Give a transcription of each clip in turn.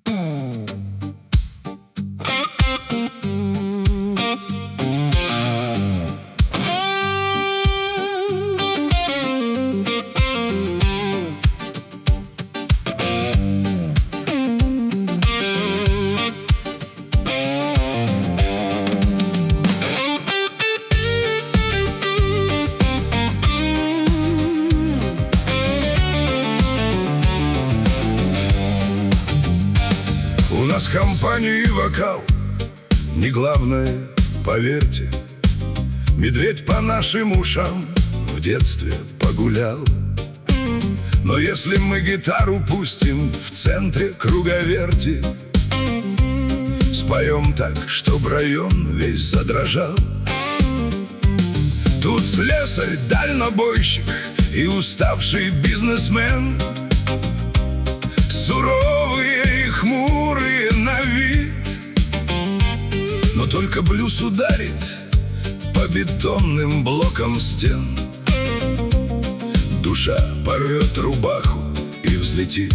У нас компания и вокал не главное, поверьте. Медведь по нашим ушам в детстве погулял. Но если мы гитару пустим в центре круговерти, споем так, чтоб район весь задрожал. Тут слесарь, дальнобойщик и уставший бизнесмен, суровые и хмурые на вид. Но только блюз ударит по бетонным блокам стен, душа порвет рубаху и взлетит.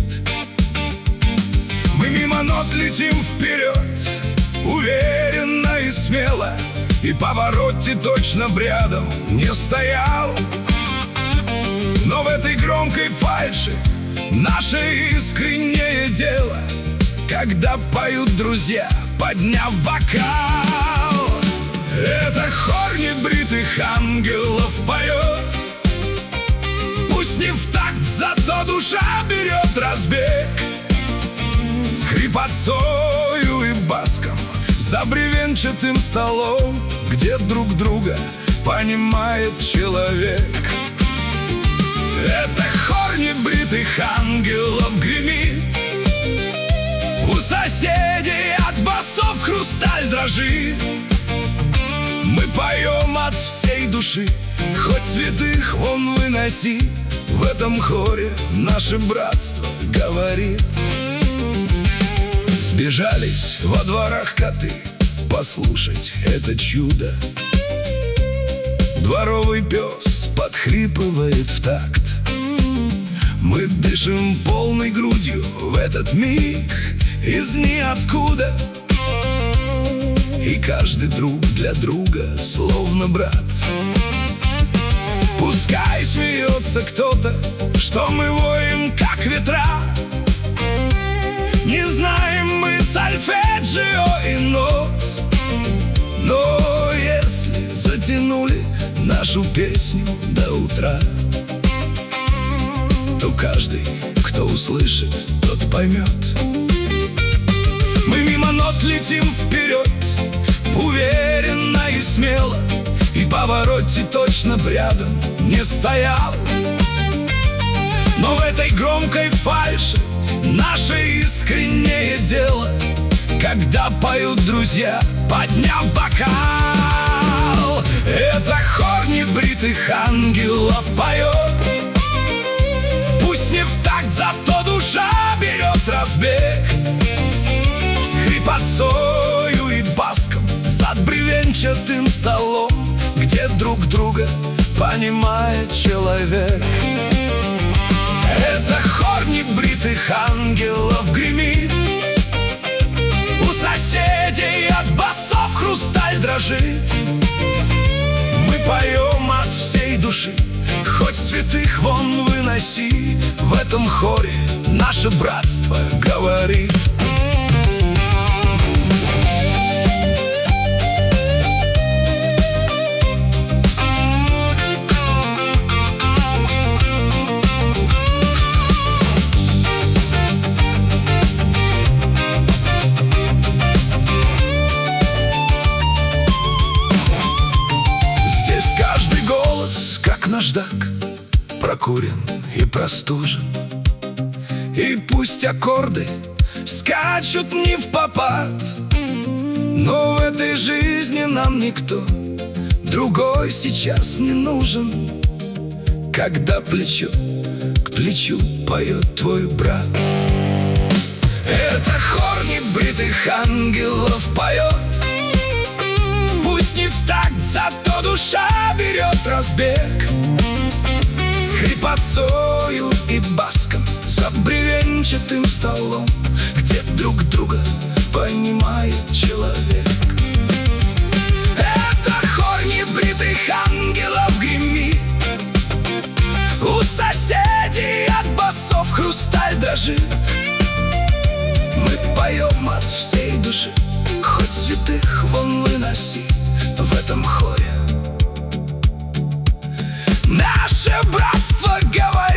Мы мимо нот летим вперед, уверенно и смело, и Паваротти точно рядом не стоял. Но в этой громкой фальши наше искреннее дело, когда поют друзья, подняв бокал. Это хор небритых ангелов поет, пусть не в такт, зато душа берет разбег. С хрипотцою и баском за бревенчатым столом, где друг друга понимает человек. Это хор небритых ангелов гремит, у соседей от басов хрусталь дрожит. Мы поем от всей души, хоть святых вон выноси. В этом хоре наше братство говорит. Сбежались во дворах коты послушать это чудо. Дворовый пес подхрипывает в такт. Мы дышим полной грудью в этот миг из ниоткуда, и каждый друг для друга словно брат. Пускай смеется кто-то, что мы воем как ветра. Не знаем мы сольфеджио и нот, но если затянули нашу песню до утра, то каждый, кто услышит, тот поймет. Мы мимо нот летим вперед, уверенно и смело, и Паваротти точно рядом не стоял. Но в этой громкой фальши наше искреннее дело, когда поют друзья, подняв бокал. Это хор небритых ангелов поет, пусть не в такт, зато душа берет разбег. С хрипотцою и баском за бревенчатым столом, где друг друга понимает человек. Это хор небритых ангелов гремит, у соседей от басов хрусталь дрожит. Мы поем от всей души, хоть святых вон выноси. В этом хоре наше братство говорит. Наждак прокурен и простужен, и пусть аккорды скачут не впопад, но в этой жизни нам никто другой сейчас не нужен, когда плечо к плечу поет твой брат. Это хор небритых ангелов поет, пусть не в такт, зато душа берет разбег. С хрипотцою и баском за бревенчатым столом, где друг дрожит. Мы поем от всей души, хоть святых вон выноси в этом хоре. Наше братство говорит: